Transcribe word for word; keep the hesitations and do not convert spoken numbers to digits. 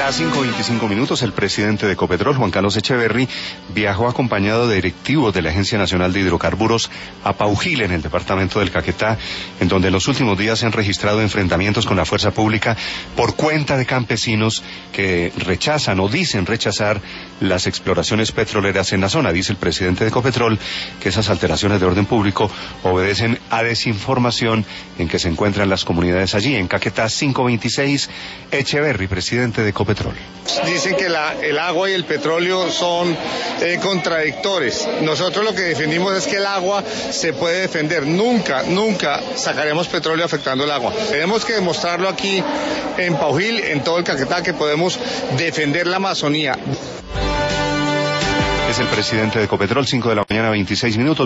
Caquetá, cinco veinticinco minutos. El presidente de Ecopetrol, Juan Carlos Echeverry, viajó acompañado de directivos de la Agencia Nacional de Hidrocarburos a Paujil, en el departamento del Caquetá, en donde en los últimos días se han registrado enfrentamientos con la fuerza pública por cuenta de campesinos que rechazan o dicen rechazar las exploraciones petroleras en la zona. Dice el presidente de Ecopetrol que esas alteraciones de orden público obedecen a desinformación en que se encuentran las comunidades allí. En Caquetá, cinco veintiséis, Echeverry, presidente de Ecopetrol. Dicen que la, el agua y el petróleo son eh, contradictores. Nosotros lo que defendimos es que el agua se puede defender. Nunca, nunca sacaremos petróleo afectando el agua. Tenemos que demostrarlo aquí en Paujil, en todo el Caquetá, que podemos defender la Amazonía. Es el presidente de Ecopetrol, cinco de la mañana, veintiséis minutos.